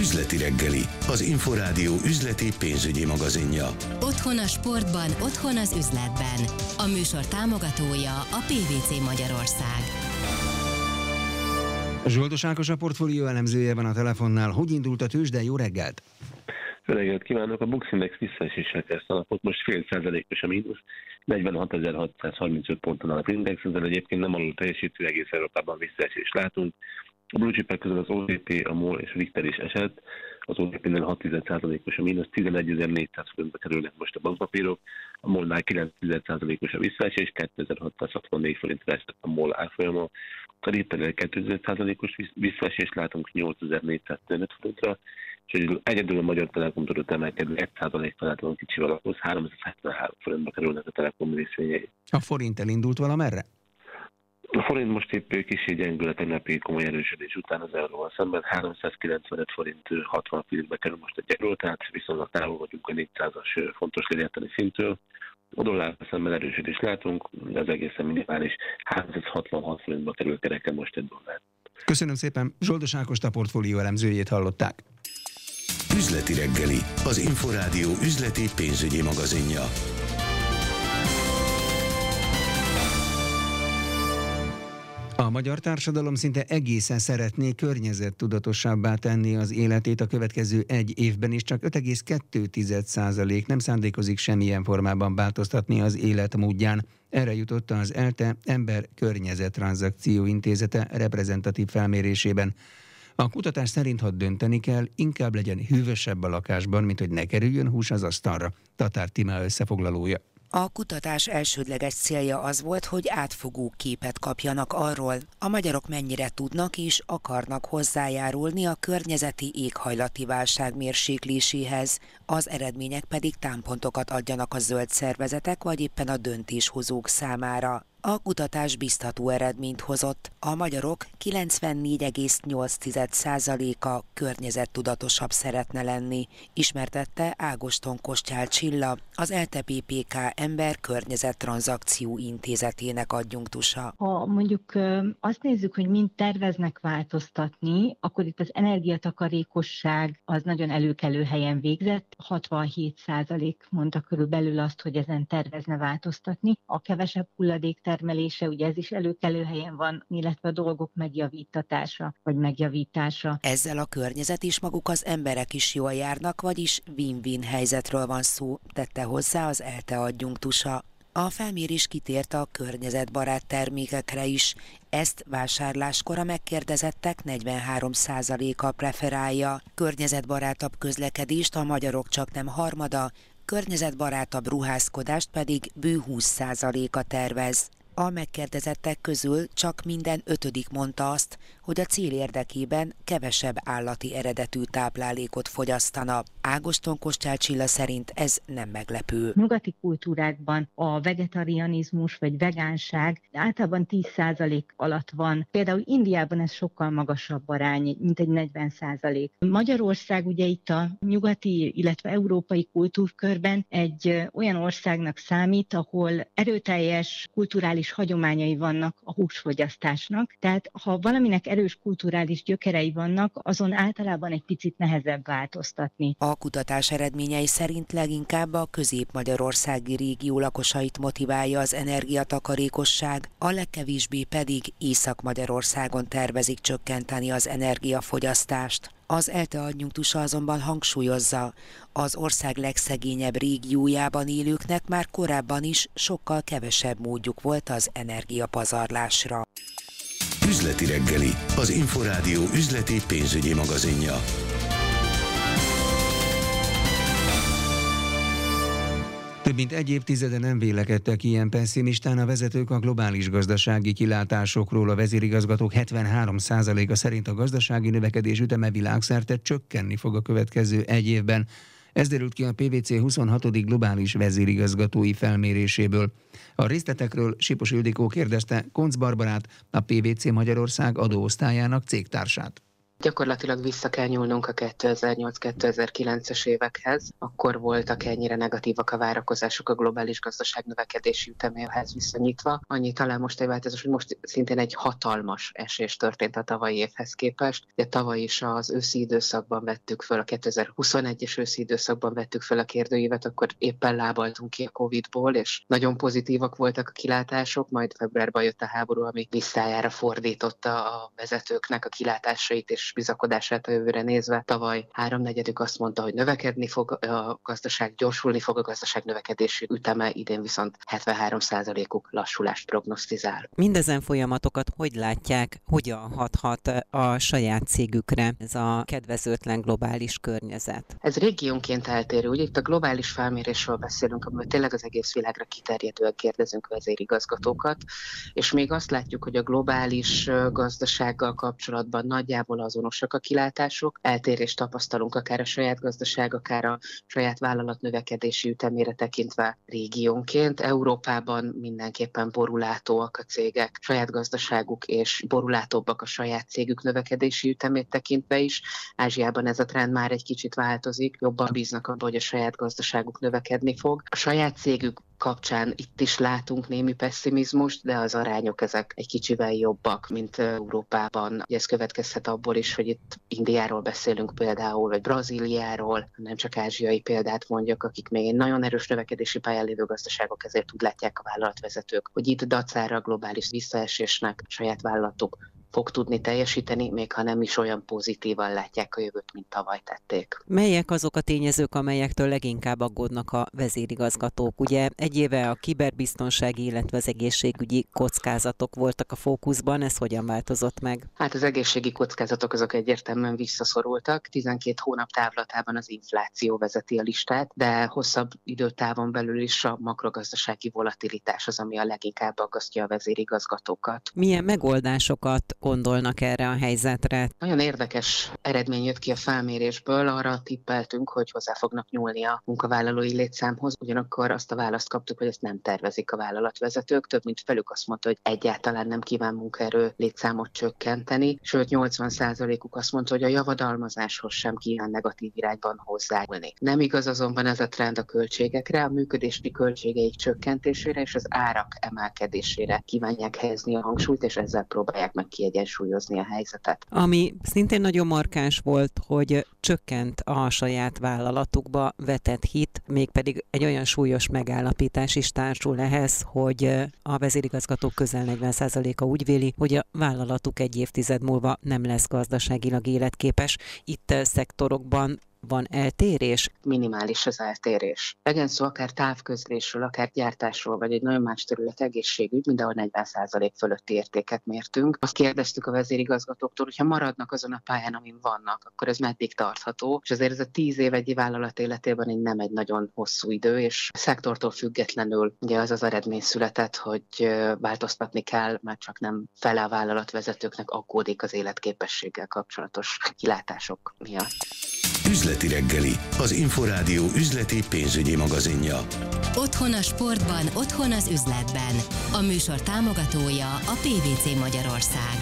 Üzleti reggeli, az Inforádió üzleti pénzügyi magazinja. Otthon a sportban, otthon az üzletben. A műsor támogatója a PVC Magyarország. Zsoldos Ákos, a portfólió elemzője van a telefonnál. Hogy indult a tőzsde? Jó reggelt! Jó reggelt kívánok! A Bux Index visszaeséssel kezdte a napot, most 0,5%-os a mínusz, 46.635 ponton a napindex, ezzel egyébként nem alul teljesítő, egész Európában visszaesést látunk. A blue chipek közül az OTP, a MOL és a Richter is esett, az OTP-nél 6,1%-os a mínusz, 11.400 forintba kerülnek most a bankpapírok, a MOL-nál 9,1%-os a visszaesés, 2.664 forintra esett a MOL árfolyama, a Richternél 2,5%-os visszaesést látunk 8.415 forintra, és egyedül a Magyar Telekom tudott emelkedni 1%-kal látom kicsivel alaphoz, 373 forintba kerülnek a Telekom részvényei. A forint elindult valamerre? A forint most épp kicsi gyengül a tegnapi komoly erősödés után az euróval szemben, 395 forint 60 fillébe kerül most egy euró, tehát viszonylag távol vagyunk a 400-as fontos legyártani szintől. A dollárra szemben erősödést látunk, de az egészen minimális 366 forintba kerül kereken most egy dollár. Köszönöm szépen, Zsoldos Ákost, a portfólió elemzőjét hallották. Üzleti reggeli, az Inforádió üzleti pénzügyi magazinja. A magyar társadalom szinte egészen szeretné környezettudatosabbá tenni az életét a következő egy évben, és csak 5,2% nem szándékozik semmilyen formában változtatni az életmódján. Erre jutott az ELTE Ember-Környezet Tranzakció Intézete reprezentatív felmérésében. A kutatás szerint, ha dönteni kell, inkább legyen hűvösebb a lakásban, mint hogy ne kerüljön hús az asztalra. Tatár Tímea összefoglalója. A kutatás elsődleges célja az volt, hogy átfogó képet kapjanak arról, a magyarok mennyire tudnak és akarnak hozzájárulni a környezeti éghajlati válság mérsékléséhez, az eredmények pedig támpontokat adjanak a zöld szervezetek vagy éppen a döntéshozók számára. A kutatás biztató eredményt hozott. A magyarok 94,8%-a környezettudatosabb szeretne lenni, ismertette Ágoston Kostyál Csilla, az ELTE PPK Ember-Környezet Tranzakció Intézetének adjunktusa. Ha mondjuk azt nézzük, hogy mind terveznek változtatni, akkor itt az energiatakarékosság az nagyon előkelő helyen végzett. 67% mondta körülbelül azt, hogy ezen tervezne változtatni. A kevesebb hulladék termelése, ugye ez is előkelő helyen van, illetve a dolgok megjavítatása, vagy megjavítása. Ezzel a környezet is, maguk az emberek is jól járnak, vagyis win-win helyzetről van szó, tette hozzá az ELTE adjunktusa. A felmérés kitért a környezetbarát termékekre is. Ezt vásárláskor a megkérdezettek 43%-a preferálja. Környezetbarátabb közlekedést a magyarok csaknem harmada, környezetbarátabb ruházkodást pedig bő 20%-a tervez. A megkérdezettek közül csak minden 5. mondta azt, hogy a cél érdekében kevesebb állati eredetű táplálékot fogyasztana. Ágoston Kostyál Csilla szerint ez nem meglepő. Nyugati kultúrákban a vegetarianizmus vagy vegánság általában 10% alatt van. Például Indiában ez sokkal magasabb arány, mint egy 40%. Magyarország ugye itt a nyugati, illetve európai kultúrkörben egy olyan országnak számít, ahol erőteljes kulturális hagyományai vannak a húsfogyasztásnak. Tehát ha valaminek erős kulturális gyökerei vannak, azon általában egy picit nehezebb változtatni. A kutatás eredményei szerint leginkább a közép-magyarországi régió lakosait motiválja az energiatakarékosság, a legkevésbé pedig Észak-Magyarországon tervezik csökkenteni az energiafogyasztást. Az ELTE adjunktusa azonban hangsúlyozza, az ország legszegényebb régiójában élőknek már korábban is sokkal kevesebb módjuk volt az energiapazarlásra. Üzleti reggeli, az Inforádió üzleti pénzügyi magazinja. Több mint egy évtizede nem vélekedtek ilyen pesszimistán a vezetők a globális gazdasági kilátásokról. A vezérigazgatók 73%-a szerint a gazdasági növekedés üteme világszerte csökkenni fog a következő egy évben. Ez derült ki a PwC 26. globális vezérigazgatói felméréséből. A részletekről Sipos Ildikó kérdezte Koncz Barbarát, a PwC Magyarország adóosztályának cégtársát. Gyakorlatilag vissza kell nyúlnunk a 2008-2009-es évekhez. Akkor voltak ennyire negatívak a várakozások a globális gazdaság növekedési üteméhez viszonyítva. Annyi talán most egy változás, hogy most szintén egy hatalmas esés történt a tavalyi évhez képest. De tavaly is az őszi időszakban vettük föl, a 2021-es őszi időszakban vettük föl a kérdőívet, akkor éppen lábaltunk ki a Covid-ból, és nagyon pozitívak voltak a kilátások, majd februárban jött a háború, ami visszájára fordította a vezetőknek a kilátásait és bizakodását a jövőre nézve. Tavaly 3/4 azt mondta, hogy növekedni fog a gazdaság, gyorsulni fog a gazdaság növekedési üteme, idén viszont 73%-uk lassulást prognosztizál. Mindezen folyamatokat hogy látják, hogyan hathat a saját cégükre ez a kedvezőtlen globális környezet? Ez régiónként eltérő. Ugye itt a globális felmérésről beszélünk, amiben tényleg az egész világra kiterjedően kérdezünk vezérigazgatókat, és még azt látjuk, hogy a globális gazdasággal kapcsolatban nagyjából azonosak a kilátások, eltérést tapasztalunk akár a saját gazdaság, akár a saját vállalat növekedési ütemére tekintve régiónként. Európában mindenképpen borulátóak a cégek, saját gazdaságuk, és borulátóbbak a saját cégük növekedési ütemét tekintve is. Ázsiában ez a trend már egy kicsit változik, jobban bíznak abban, hogy a saját gazdaságuk növekedni fog. A saját cégük kapcsán itt is látunk némi pessimizmust, de az arányok ezek egy kicsivel jobbak, mint Európában. Ez következhet abból is, hogy itt Indiáról beszélünk például, vagy Brazíliáról, nem csak ázsiai példát mondjak, akik még egy nagyon erős növekedési pályán lévő gazdaságok, ezért úgy látják a vállalatvezetők, hogy itt dacára a globális visszaesésnek saját vállalatuk fog tudni teljesíteni, még ha nem is olyan pozitívan látják a jövőt, mint tavaly tették. Melyek azok a tényezők, amelyektől leginkább aggódnak a vezérigazgatók? Ugye egy éve a kiberbiztonsági, illetve az egészségügyi kockázatok voltak a fókuszban, ez hogyan változott meg? Hát az egészségi kockázatok azok egyértelműen visszaszorultak. 12 hónap távlatában az infláció vezeti a listát, de hosszabb időtávon belül is a makrogazdasági volatilitás az, ami a leginkább aggasztja a vezérigazgatókat. Milyen megoldásokat gondolnak erre a helyzetre? Nagyon érdekes eredmény jött ki a felmérésből, arra tippeltünk, hogy hozzá fognak nyúlni a munkavállalói létszámhoz, ugyanakkor azt a választ kaptuk, hogy ezt nem tervezik a vállalatvezetők, több mint felük azt mondta, hogy egyáltalán nem kíván munkaerő létszámot csökkenteni, sőt 80%-uk azt mondta, hogy a javadalmazáshoz sem kíván negatív irányban hozzájárulni. Nem igaz azonban ez a trend a költségekre, a működési költségeik csökkentésére és az árak emelkedésére kívánják helyezni a hangsúlyt, és ezzel próbálják meg kiegyensúlyozni a helyzetet. Ami szintén nagyon markáns volt, hogy csökkent a saját vállalatukba vetett hit, mégpedig egy olyan súlyos megállapítás is társul ehhez, hogy a vezérigazgatók közel 40%-a úgy véli, hogy a vállalatuk egy évtized múlva nem lesz gazdaságilag életképes. Itt szektorokban van eltérés? Minimális az eltérés. Legyen szó akár távközlésről, akár gyártásról, vagy egy nagyon más terület egészségügy, mindenhol 40% fölötti értéket mértünk. Azt kérdeztük a vezérigazgatóktól, hogy ha maradnak azon a pályán, amin vannak, akkor ez meddig tartható. És azért ez a 10 év egy vállalat életében nem egy nagyon hosszú idő, és a szektortól függetlenül ugye az eredmény született, hogy változtatni kell, mert csak nem fele a vállalatvezetőknek aggódik az életképességgel kapcsolatos kilátások miatt. Üzleti reggeli, az Inforádió üzleti pénzügyi magazinja. Otthon a sportban, otthon az üzletben. A műsor támogatója a PVC Magyarország.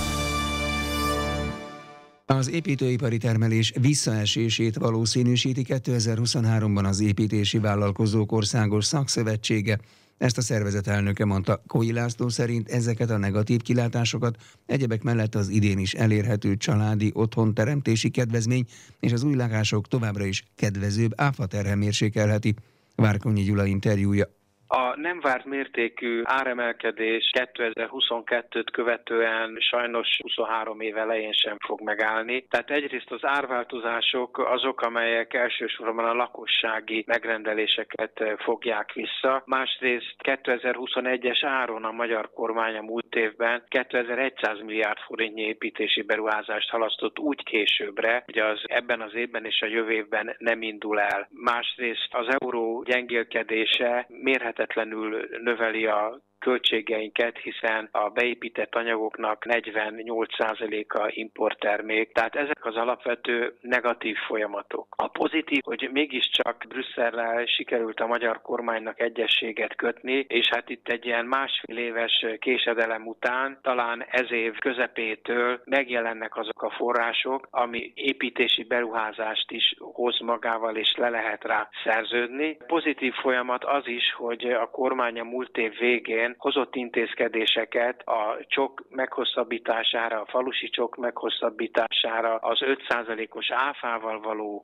Az építőipari termelés visszaesését valószínűsíti 2023-ban az Építési Vállalkozók Országos Szakszövetsége. Ezt a szervezet elnöke mondta. Kói László szerint ezeket a negatív kilátásokat egyebek mellett az idén is elérhető családi otthonteremtési kedvezmény és az új lakások továbbra is kedvezőbb áfaterhe mérsékelheti. Várkonyi Gyula interjúja. A nem várt mértékű áremelkedés 2022-t követően sajnos 23 év elején sem fog megállni. Tehát egyrészt az árváltozások azok, amelyek elsősorban a lakossági megrendeléseket fogják vissza. Másrészt 2021-es áron a magyar kormány a múlt évben 2100 milliárd forintnyi építési beruházást halasztott úgy későbbre, hogy az ebben az évben és a jövő évben nem indul el. Másrészt az euró gyengélkedése mérhetetlenül növeli a költségeinket, hiszen a beépített anyagoknak 48%-a importtermék, tehát ezek az alapvető negatív folyamatok. A pozitív, hogy mégiscsak Brüsszellel sikerült a magyar kormánynak egyezséget kötni, és hát itt egy ilyen másfél éves késedelem után, talán ez év közepétől megjelennek azok a források, ami építési beruházást is hoz magával, és le lehet rá szerződni. Pozitív folyamat az is, hogy a kormány a múlt év végén hozott intézkedéseket a csok meghosszabbítására, a falusi csok meghosszabbítására, az 5%-os áfával való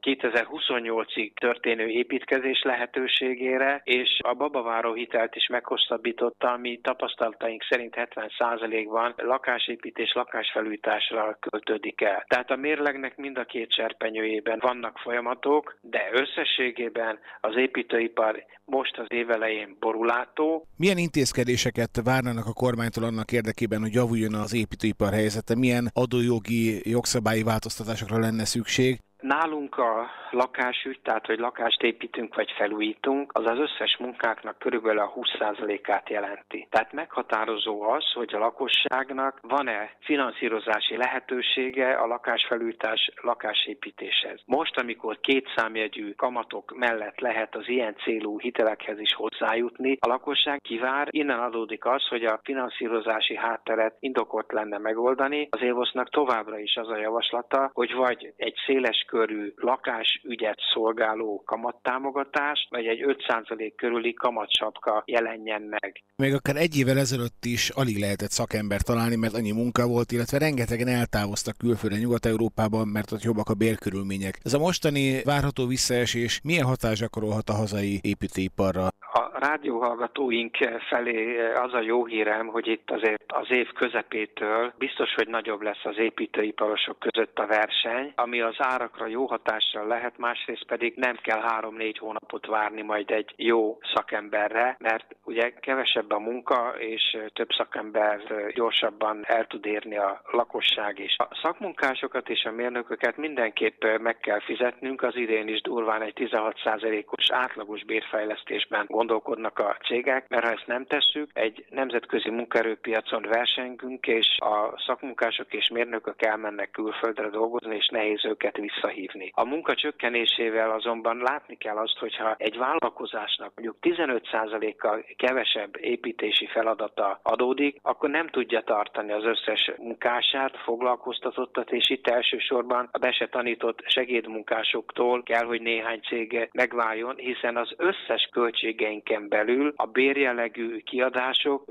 2028-ig történő építkezés lehetőségére, és a babaváró hitelt is meghosszabbította, ami tapasztalataink szerint 70%-ban lakásépítés, lakásfelújításra költődik el. Tehát a mérlegnek mind a két serpenyőjében vannak folyamatok, de összességében az építőipar most az év elején borulátó. Milyen intézkedéseket várnának a kormánytól annak érdekében, hogy javuljon az építőipar helyzete? Milyen adójogi, jogszabályi változtatásokra lenne szükség? Nálunk a lakásügy, tehát hogy lakást építünk vagy felújítunk, az összes munkáknak körülbelül a 20%-át jelenti. Tehát meghatározó az, hogy a lakosságnak van-e finanszírozási lehetősége a lakásfelújítás, lakásépítéshez. Most, amikor kétszámjegyű kamatok mellett lehet az ilyen célú hitelekhez is hozzájutni, a lakosság kivár, innen adódik az, hogy a finanszírozási hátteret indokolt lenne megoldani. Az EVOS-nak továbbra is az a javaslata, hogy vagy egy széles körű lakásügyet szolgáló kamattámogatás, vagy egy 5% körüli kamatsapka jelenjen meg. Még akár egy évvel ezelőtt is alig lehetett szakember találni, mert annyi munka volt, illetve rengetegen eltávoztak külföldre Nyugat-Európában, mert ott jobbak a bérkörülmények. Ez a mostani várható visszaesés milyen hatást gyakorolhat a hazai építőiparra? A rádióhallgatóink felé az a jó hírem, hogy itt azért az év közepétől biztos, hogy nagyobb lesz az építőiparosok között a verseny, ami az árakra jó hatással lehet, másrészt pedig nem kell 3-4 hónapot várni majd egy jó szakemberre, mert ugye kevesebb a munka, és több szakember gyorsabban el tud érni a lakosság is. A szakmunkásokat és a mérnököket mindenképp meg kell fizetnünk, az idén is durván egy 16%-os átlagos bérfejlesztésben gondolkodnak a cégek, mert ha ezt nem tesszük, egy nemzetközi munkaerőpiacon versengünk, és a szakmunkások és mérnökök elmennek külföldre dolgozni, és nehéz őket visszahívni. A munka csökkenésével azonban látni kell azt, hogyha egy vállalkozásnak mondjuk 15%-kal kevesebb építési feladata adódik, akkor nem tudja tartani az összes munkását, foglalkoztatottat, és itt elsősorban a be se tanított segédmunkásoktól kell, hogy néhány cég megváljon, hiszen az összes költségeinken belül a bérjellegű kiadások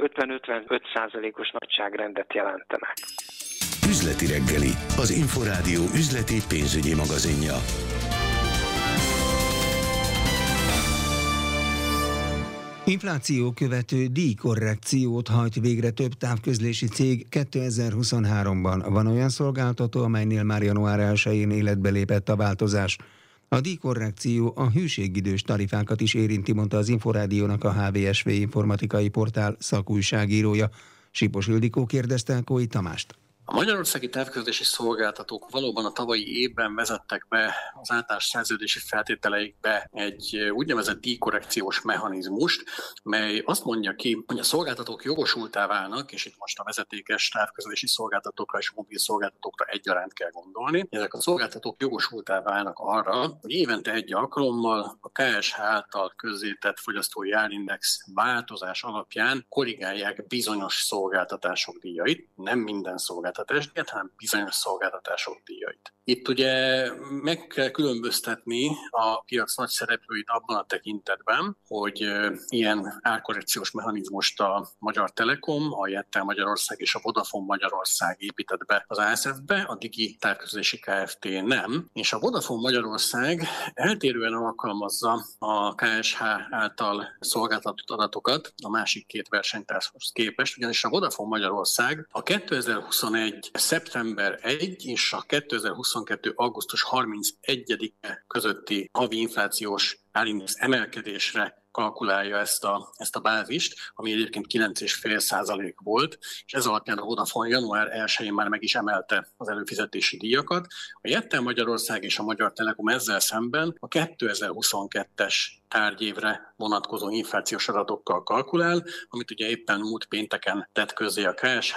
50-55%-os nagyságrendet jelentenek. Üzleti reggeli, az Inforádió üzleti pénzügyi magazinja. Infláció követő díjkorrekciót hajt végre több távközlési cég 2023-ban. Van olyan szolgáltató, amelynél már január 1-én életbe lépett a változás. A díjkorrekció a hűségidős tarifákat is érinti, mondta az Inforádiónak a HVSV informatikai portál szakújságírója. Sipos Ildikó kérdezte Kói Tamást. A magyarországi távközlési szolgáltatók valóban a tavalyi évben vezettek be az általános szerződési feltételeikbe egy úgynevezett díjkorrekciós mechanizmust, mely azt mondja ki, hogy a szolgáltatók jogosulttá válnak, és itt most a vezetékes távközlési szolgáltatókra és mobil szolgáltatókra egyaránt kell gondolni. Ezek a szolgáltatók jogosulttá válnak arra, hogy évente egy alkalommal a KSH által közzétett fogyasztói árindex változás alapján korrigálják bizonyos szolgáltatások díjait, nem minden szolgáltatás díjat, hanem bizonyos szolgáltatások díjait. Itt ugye meg kell különböztetni a piac nagy szereplőit abban a tekintetben, hogy ilyen árkorrekciós mechanizmust a Magyar Telekom, a Jettel Magyarország és a Vodafone Magyarország épített be az ASF-be, a Digi Távközlési Kft. Nem, és a Vodafone Magyarország eltérően alkalmazza a KSH által szolgáltatott adatokat a másik két versenytárshoz képest, ugyanis a Vodafone Magyarország a 2021 szeptember 1 és a 2022. augusztus 31-e közötti havi inflációs árindex emelkedésre kalkulálja ezt a bázist, ami egyébként 9,5% volt, és ez alapján a Vodafone január 1-én már meg is emelte az előfizetési díjakat. A Jettel Magyarország és a Magyar Telekom ezzel szemben a 2022-es tárgyévre vonatkozó inflációs adatokkal kalkulál, amit ugye éppen múlt pénteken tett közzé a KSH,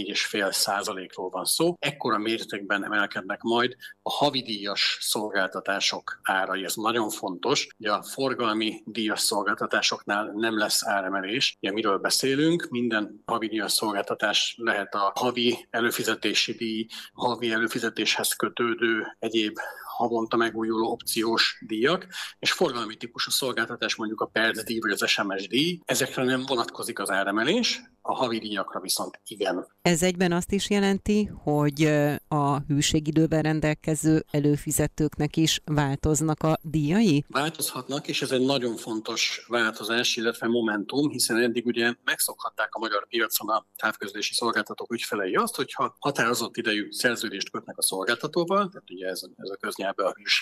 14,5%-ról van szó. Ekkora mértékben emelkednek majd a havidíjas szolgáltatások árai. Ez nagyon fontos. Ugye a forgalmi díjas szolgáltatásoknál nem lesz áremelés. Ugye miről beszélünk? Minden havidíjas szolgáltatás lehet a havi előfizetési díj, havi előfizetéshez kötődő egyéb havonta megújuló opciós díjak, és forgalmi típusú szolgáltatás, mondjuk a percdíj vagy az SMS díj, ezekre nem vonatkozik az áremelés, a havi díjakra viszont igen. Ez egyben azt is jelenti, hogy a hűségidőben rendelkező előfizetőknek is változnak a díjai? Változhatnak, és ez egy nagyon fontos változás, illetve momentum, hiszen eddig ugye megszokhatták a magyar piacon a távközlési szolgáltatók ügyfelei azt, hogyha határozott idejű szerződést kötnek a szolgáltatóval, tehát ugye ez a köznyelvben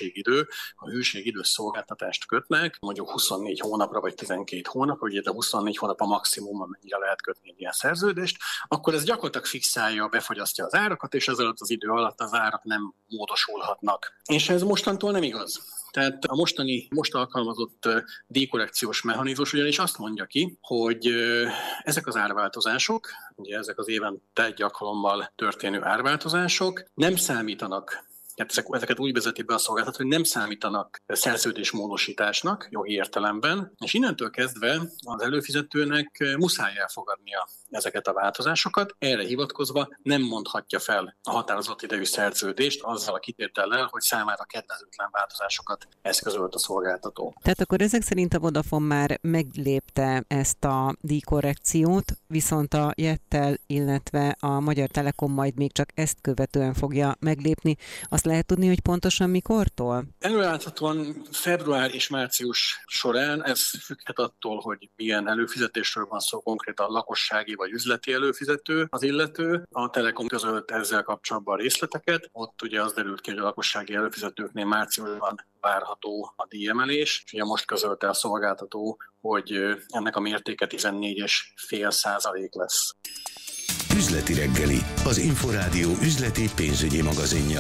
a hűségidő szolgáltatást kötnek, mondjuk 24 hónapra vagy 12 hónapra, ugye a 24 hónap a maximum, amennyire lehet kötni ilyen szerződést, akkor ez gyakorlatilag fixálja, befagyasztja az árakat, és ez alatt az idő alatt az árak nem módosulhatnak. És ez mostantól nem igaz. Tehát a most alkalmazott díjkorrekciós mechanizmus ugyanis azt mondja ki, hogy ezek az árváltozások, ugye ezek az évente egy alkalommal történő árváltozások nem számítanak. Tehát ezeket úgy vezeti be a szolgáltató, hogy nem számítanak szerződésmódosításnak jogi értelemben, és innentől kezdve az előfizetőnek muszáj elfogadnia ezeket a változásokat. Erre hivatkozva nem mondhatja fel a határozott idejű szerződést azzal a kitétellel, hogy számára kedvezőtlen változásokat eszközölt a szolgáltató. Tehát akkor ezek szerint a Vodafone már meglépte ezt a díjkorrekciót, viszont a Jettel, illetve a Magyar Telekom majd még csak ezt követően fogja meglépni. Azt lehet tudni, hogy pontosan mikortól? Előreláthatóan február és március során, ez függhet attól, hogy milyen előfizetésről van szó, konkrétan lakossági vagy üzleti előfizető az illető. A Telekom közölt ezzel kapcsolatban részleteket. Ott ugye az derült ki, hogy a lakossági előfizetőknél márciusban várható a díjemelés. Ugye most közölte a szolgáltató, hogy ennek a mértéke 14,5% lesz. Üzleti reggeli, az Inforádió üzleti pénzügyi magazinja.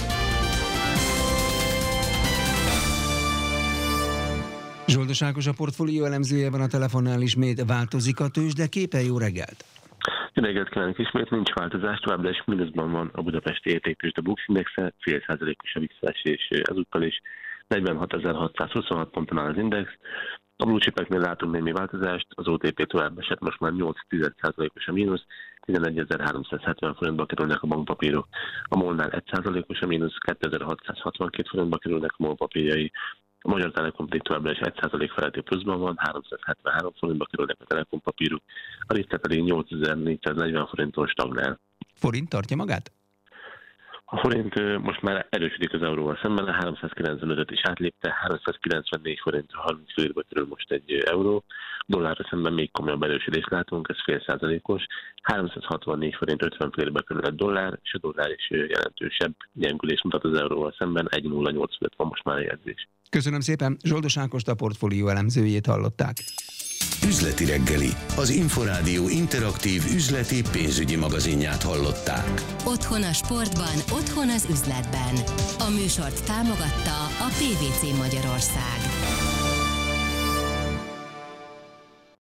Zsoldos Ákos, a portfólió elemzője van a telefonnál, ismét változik a tőzsde képe. Jó reggelt! Jó reggelt kívánok, ismét nincs változás, továbbra is mínuszban van a budapesti értéktőzsde Bux Indexe, 0,5%-os a visszaesés ezúttal is, 46.626 ponton áll az index. A blue chipeknél látunk némi változást, az OTP tovább esett, most már 8,1%-os a mínusz, 11.370 forintba kerülnek a bankpapírok. A MOL-nál 1%-os a mínusz, 2.662 forintba kerülnek a MOL papírjai. A Magyar Telekom pedig továbbra is 1% feletti pluszban van, 373 forintba kerülnek a Telekom papírok, a Richter pedig 8.440 forinton stagnál. Forint tartja magát? A forint most már erősödik az euróval szemben, a 395-öt is átlépte, 394 forint 30 fillérbe kerül most egy euró. Dollárra szemben még komolyabb erősödést látunk, ez 0,5%-os, 364 forint 50 fillérbe kerül egy dollár, és a dollár is jelentősebb gyengülést mutat az euróval szemben, 1,085 van most már a jegyzés. Köszönöm szépen, Zsoldos Ákost, a portfólió elemzőjét hallották. Üzleti reggeli, az Inforádió interaktív üzleti pénzügyi magazinját hallották. Otthon a sportban, otthon az üzletben. A műsort támogatta a PVC Magyarország.